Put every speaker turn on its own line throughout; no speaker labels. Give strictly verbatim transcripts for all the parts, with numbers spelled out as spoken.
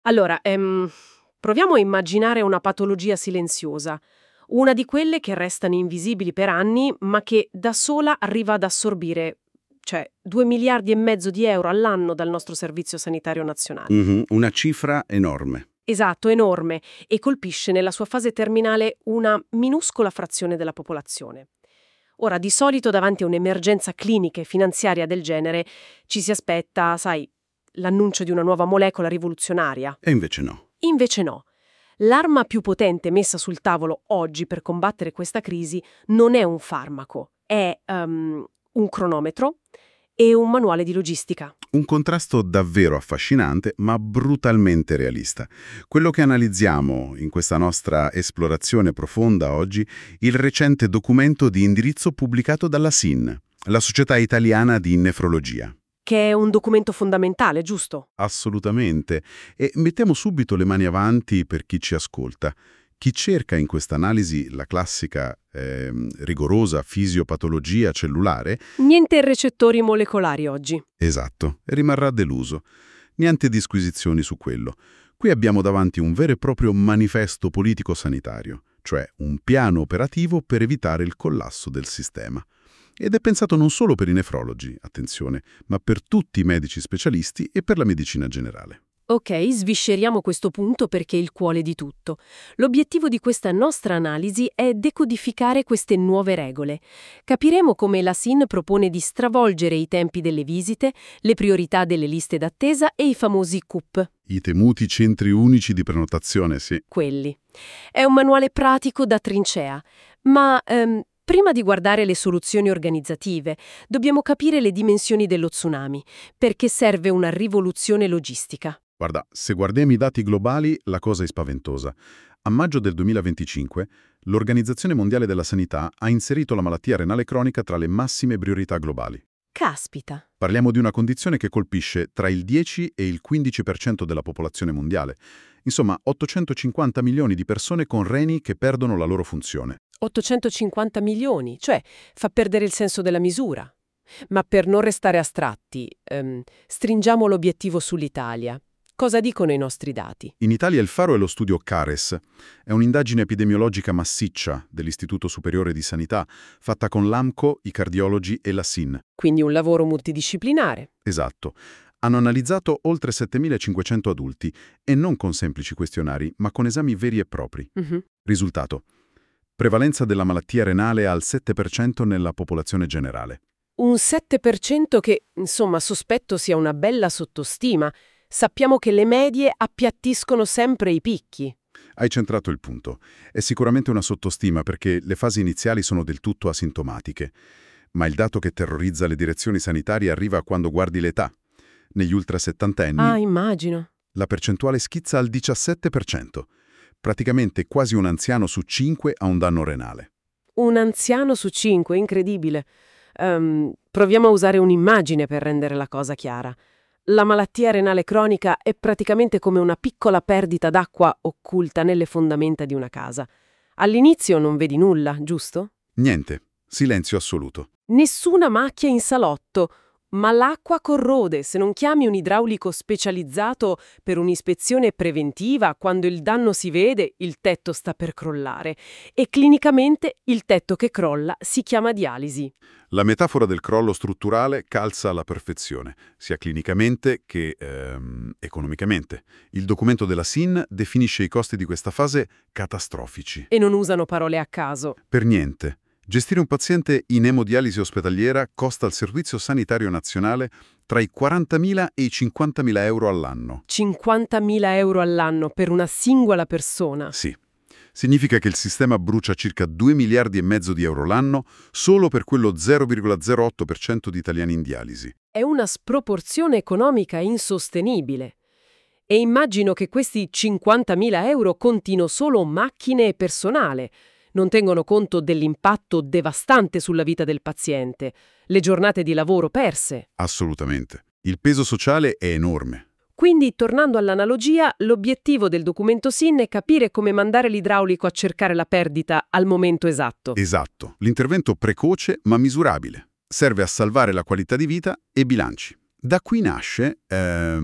Allora, ehm, proviamo a immaginare una patologia silenziosa, una di quelle che restano invisibili per anni, ma che da sola arriva ad assorbire, cioè, due miliardi e mezzo di euro all'anno dal nostro Servizio Sanitario Nazionale.
Mhm, una cifra enorme.
Esatto, enorme, e colpisce nella sua fase terminale una minuscola frazione della popolazione. Ora, di solito davanti a un'emergenza clinica e finanziaria del genere ci si aspetta, sai, l'annuncio di una nuova molecola rivoluzionaria.
E invece no.
Invece no. L'arma più potente messa sul tavolo oggi per combattere questa crisi non è un farmaco, è um, un cronometro e un manuale di logistica.
Un contrasto davvero affascinante, ma brutalmente realista. Quello che analizziamo in questa nostra esplorazione profonda oggi, il recente documento di indirizzo pubblicato dalla S I N, la Società Italiana di Nefrologia.
Che è un documento fondamentale, giusto?
Assolutamente. E mettiamo subito le mani avanti per chi ci ascolta. Chi cerca in questa analisi la classica, eh, rigorosa fisiopatologia cellulare...
Niente recettori molecolari oggi.
Esatto, e rimarrà deluso. Niente disquisizioni su quello. Qui abbiamo davanti un vero e proprio manifesto politico-sanitario, cioè un piano operativo per evitare il collasso del sistema. Ed è pensato non solo per i nefrologi, attenzione, ma per tutti i medici specialisti e per la medicina generale.
Ok, svisceriamo questo punto perché è il cuore di tutto. L'obiettivo di questa nostra analisi è decodificare queste nuove regole. Capiremo come la S I N propone di stravolgere i tempi delle visite, le priorità delle liste d'attesa e i famosi C U P.
I temuti centri unici di prenotazione, sì.
Quelli. È un manuale pratico da trincea, ma ehm, prima di guardare le soluzioni organizzative, dobbiamo capire le dimensioni dello tsunami, perché serve una rivoluzione logistica.
Guarda, se guardiamo i dati globali, la cosa è spaventosa. A maggio del duemilaventicinque, l'Organizzazione Mondiale della Sanità ha inserito la malattia renale cronica tra le massime priorità globali.
Caspita!
Parliamo di una condizione che colpisce tra il dieci e il quindici per cento della popolazione mondiale. Insomma, ottocentocinquanta milioni di persone con reni che perdono la loro funzione.
ottocentocinquanta milioni, cioè fa perdere il senso della misura. Ma per non restare astratti, ehm, stringiamo l'obiettivo sull'Italia. Cosa dicono i nostri dati?
In Italia il faro è lo studio CARES. È un'indagine epidemiologica massiccia dell'Istituto Superiore di Sanità, fatta con l'AMCO, i cardiologi e la S I N.
Quindi un lavoro multidisciplinare.
Esatto. Hanno analizzato oltre settemilacinquecento adulti e non con semplici questionari, ma con esami veri e propri.
Uh-huh.
Risultato: prevalenza della malattia renale al sette per cento nella popolazione generale.
Un sette per cento che, insomma, sospetto sia una bella sottostima. Sappiamo che le medie appiattiscono sempre i picchi.
Hai centrato il punto. È sicuramente una sottostima perché le fasi iniziali sono del tutto asintomatiche. Ma il dato che terrorizza le direzioni sanitarie arriva quando guardi l'età. Negli ultrasettantenni,
Ah, immagino.
la percentuale schizza al diciassette per cento. Praticamente quasi un anziano su cinque ha un danno renale.
Un anziano su cinque, incredibile. Um, proviamo a usare un'immagine per rendere la cosa chiara. La malattia renale cronica è praticamente come una piccola perdita d'acqua occulta nelle fondamenta di una casa. All'inizio non vedi nulla, giusto?
Niente, silenzio assoluto.
Nessuna macchia in salotto, ma l'acqua corrode se non chiami un idraulico specializzato per un'ispezione preventiva. Quando il danno si vede, il tetto sta per crollare e clinicamente il tetto che crolla si chiama dialisi.
La metafora del crollo strutturale calza alla perfezione, sia clinicamente che ehm, economicamente. Il documento della S I N definisce i costi di questa fase catastrofici.
E non usano parole a caso.
Per niente. Gestire un paziente in emodialisi ospedaliera costa al Servizio Sanitario Nazionale tra i quarantamila e i cinquantamila euro all'anno.
cinquantamila euro all'anno per una singola persona?
Sì. Significa che il sistema brucia circa due miliardi e mezzo di euro l'anno solo per quello zero virgola zero otto per cento di italiani in dialisi.
È una sproporzione economica insostenibile. E immagino che questi cinquantamila euro contino solo macchine e personale. Non tengono conto dell'impatto devastante sulla vita del paziente, le giornate di lavoro perse.
Assolutamente. Il peso sociale è enorme.
Quindi, tornando all'analogia, l'obiettivo del documento S I N è capire come mandare l'idraulico a cercare la perdita al momento esatto.
Esatto. L'intervento precoce ma misurabile. Serve a salvare la qualità di vita e bilanci. Da qui nasce ehm,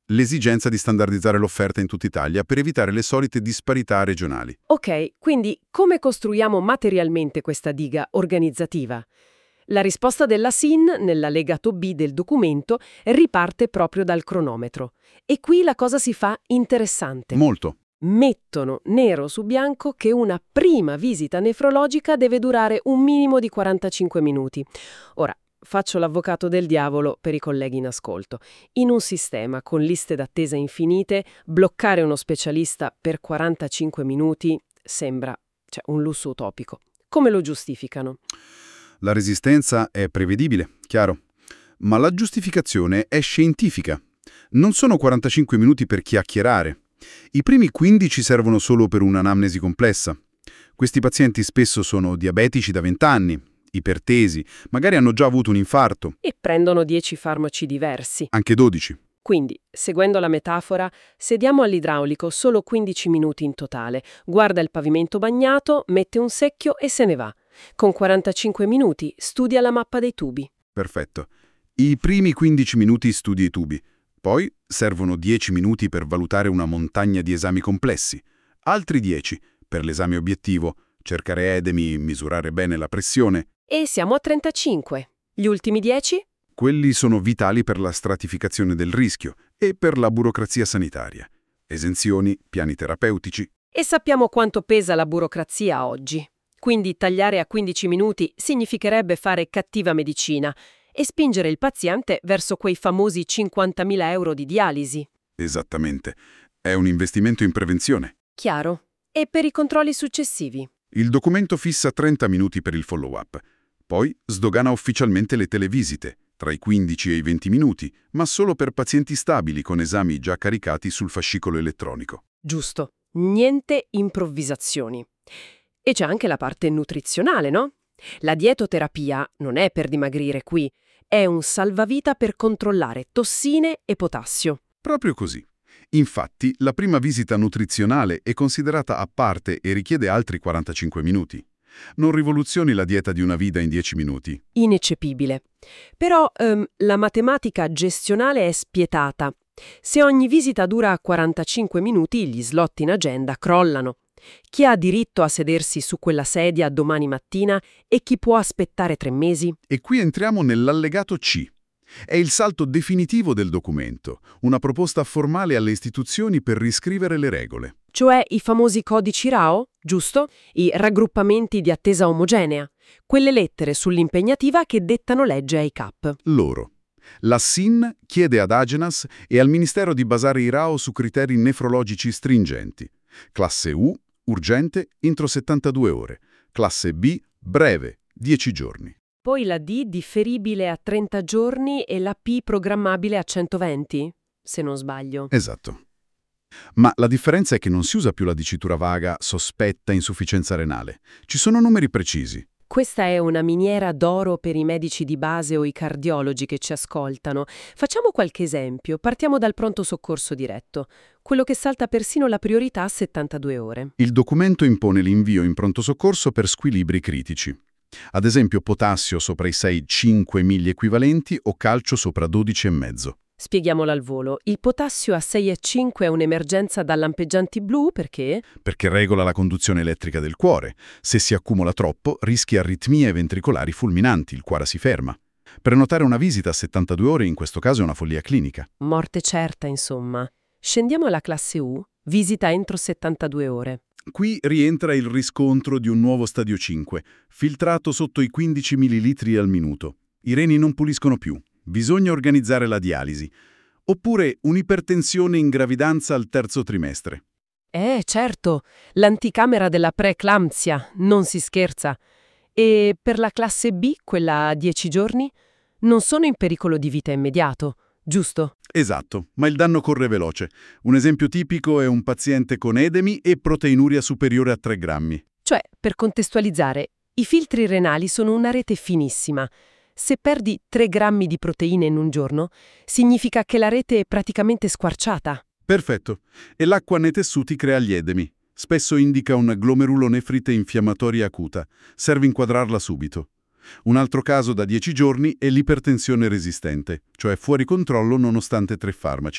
l'esigenza di standardizzare l'offerta in tutta Italia per evitare le solite disparità regionali.
Ok, quindi come costruiamo materialmente questa diga organizzativa? La risposta della S I N, nell'allegato B del documento, riparte proprio dal cronometro. E qui la cosa si fa interessante.
Molto.
Mettono nero su bianco che una prima visita nefrologica deve durare un minimo di quarantacinque minuti. Ora, faccio l'avvocato del diavolo per i colleghi in ascolto. In un sistema con liste d'attesa infinite, bloccare uno specialista per quarantacinque minuti sembra, cioè, un lusso utopico. Come lo giustificano?
La resistenza è prevedibile, chiaro. Ma la giustificazione è scientifica. Non sono quarantacinque minuti per chiacchierare. I primi quindici servono solo per un'anamnesi complessa. Questi pazienti spesso sono diabetici da venti anni, ipertesi, magari hanno già avuto un infarto.
E prendono dieci farmaci diversi.
Anche dodici.
Quindi, seguendo la metafora, se diamo all'idraulico solo quindici minuti in totale, guarda il pavimento bagnato, mette un secchio e se ne va. Con quarantacinque minuti studia la mappa dei tubi.
Perfetto. I primi quindici minuti studi i tubi. Poi servono dieci minuti per valutare una montagna di esami complessi. Altri dieci per l'esame obiettivo, cercare edemi, misurare bene la pressione.
E siamo a trentacinque. Gli ultimi dieci?
Quelli sono vitali per la stratificazione del rischio e per la burocrazia sanitaria. Esenzioni, piani terapeutici.
E sappiamo quanto pesa la burocrazia oggi. Quindi tagliare a quindici minuti significherebbe fare cattiva medicina e spingere il paziente verso quei famosi cinquantamila euro di dialisi.
Esattamente. È un investimento in prevenzione.
Chiaro. E per i controlli successivi?
Il documento fissa trenta minuti per il follow-up. Poi sdogana ufficialmente le televisite, tra i quindici e i venti minuti, ma solo per pazienti stabili con esami già caricati sul fascicolo elettronico.
Giusto. Niente improvvisazioni. E c'è anche la parte nutrizionale, no? La dietoterapia non è per dimagrire qui, è un salvavita per controllare tossine e potassio.
Proprio così. Infatti, la prima visita nutrizionale è considerata a parte e richiede altri quarantacinque minuti. Non rivoluzioni la dieta di una vita in dieci minuti.
Ineccepibile. Però ehm, la matematica gestionale è spietata. Se ogni visita dura quarantacinque minuti, gli slot in agenda crollano. Chi ha diritto a sedersi su quella sedia domani mattina e chi può aspettare tre mesi?
E qui entriamo nell'allegato C. È il salto definitivo del documento, una proposta formale alle istituzioni per riscrivere le regole.
Cioè i famosi codici R A O, giusto? I raggruppamenti di attesa omogenea. Quelle lettere sull'impegnativa che dettano legge ai C A P.
Loro. La S I N chiede ad Agenas e al Ministero di basare i R A O su criteri nefrologici stringenti. Classe U, urgente, entro settantadue ore. Classe B, breve, dieci giorni.
Poi la D differibile a trenta giorni e la P programmabile a centoventi, se non sbaglio.
Esatto. Ma la differenza è che non si usa più la dicitura vaga sospetta insufficienza renale. Ci sono numeri precisi.
Questa è una miniera d'oro per i medici di base o i cardiologi che ci ascoltano. Facciamo qualche esempio. Partiamo dal pronto soccorso diretto, quello che salta persino la priorità a settantadue ore.
Il documento impone l'invio in pronto soccorso per squilibri critici. Ad esempio potassio sopra i sei cinque milli equivalenti o calcio sopra dodici e mezzo.
Spieghiamolo al volo. Il potassio a sei virgola cinque è un'emergenza da lampeggianti blu perché?
Perché regola la conduzione elettrica del cuore. Se si accumula troppo, rischi aritmie ventricolari fulminanti, il cuore si ferma. Prenotare una visita a settantadue ore in questo caso è una follia clinica.
Morte certa, insomma. Scendiamo alla classe U, visita entro settantadue ore.
Qui rientra il riscontro di un nuovo stadio cinque, filtrato sotto i quindici millilitri al minuto. I reni non puliscono più. Bisogna organizzare la dialisi. Oppure un'ipertensione in gravidanza al terzo trimestre.
Eh, certo, l'anticamera della preeclampsia, non si scherza. E per la classe B, quella a dieci giorni, non sono in pericolo di vita immediato, giusto?
Esatto, ma il danno corre veloce. Un esempio tipico è un paziente con edemi e proteinuria superiore a tre grammi.
Cioè, per contestualizzare, i filtri renali sono una rete finissima. Se perdi tre grammi di proteine in un giorno, significa che la rete è praticamente squarciata.
Perfetto. E l'acqua nei tessuti crea gli edemi. Spesso indica una glomerulonefrite infiammatoria acuta. Serve inquadrarla subito. Un altro caso da dieci giorni è l'ipertensione resistente, cioè fuori controllo nonostante tre farmaci.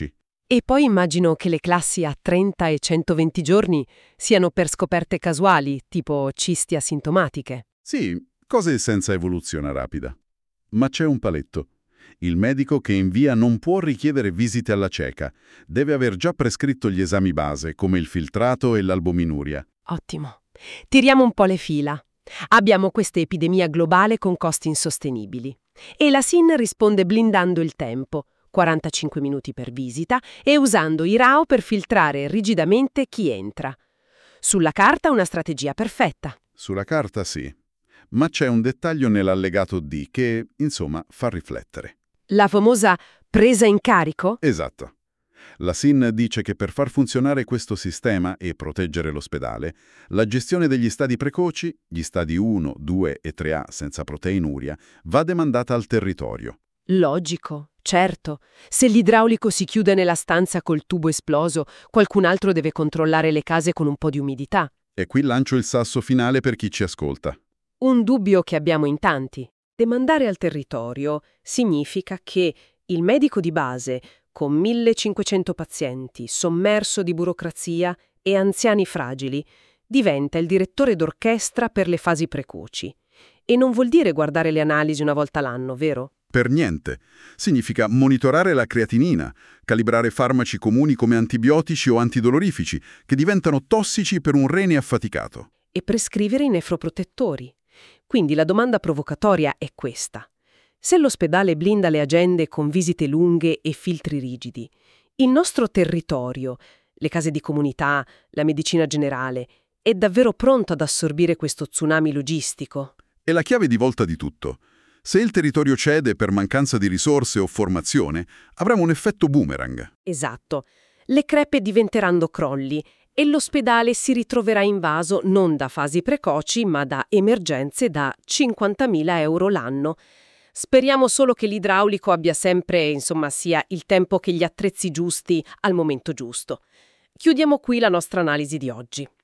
E poi immagino che le classi a trenta e centoventi giorni siano per scoperte casuali, tipo cisti asintomatiche.
Sì, cose senza evoluzione rapida. Ma c'è un paletto. Il medico che invia non può richiedere visite alla cieca. Deve aver già prescritto gli esami base, come il filtrato e l'albuminuria.
Ottimo. Tiriamo un po' le fila. Abbiamo questa epidemia globale con costi insostenibili. E la S I N risponde blindando il tempo, quarantacinque minuti per visita, e usando i R A O per filtrare rigidamente chi entra. Sulla carta una strategia perfetta.
Sulla carta sì. Ma c'è un dettaglio nell'allegato D che, insomma, fa riflettere.
La famosa presa in carico?
Esatto. La S I N dice che per far funzionare questo sistema e proteggere l'ospedale, la gestione degli stadi precoci, gli stadi uno, due e tre A senza proteinuria, va demandata al territorio.
Logico, certo. Se l'idraulico si chiude nella stanza col tubo esploso, qualcun altro deve controllare le case con un po' di umidità.
E qui lancio il sasso finale per chi ci ascolta.
Un dubbio che abbiamo in tanti. Demandare al territorio significa che il medico di base, con millecinquecento pazienti, sommerso di burocrazia e anziani fragili, diventa il direttore d'orchestra per le fasi precoci. E non vuol dire guardare le analisi una volta l'anno, vero?
Per niente. Significa monitorare la creatinina, calibrare farmaci comuni come antibiotici o antidolorifici, che diventano tossici per un rene affaticato.
E prescrivere i nefroprotettori. Quindi la domanda provocatoria è questa. Se l'ospedale blinda le agende con visite lunghe e filtri rigidi, il nostro territorio, le case di comunità, la medicina generale, è davvero pronto ad assorbire questo tsunami logistico?
È la chiave di volta di tutto. Se il territorio cede per mancanza di risorse o formazione, avremo un effetto boomerang.
Esatto. Le crepe diventeranno crolli e l'ospedale si ritroverà invaso non da fasi precoci, ma da emergenze da cinquantamila euro l'anno. Speriamo solo che l'idraulico abbia sempre, insomma, sia il tempo che gli attrezzi giusti al momento giusto. Chiudiamo qui la nostra analisi di oggi.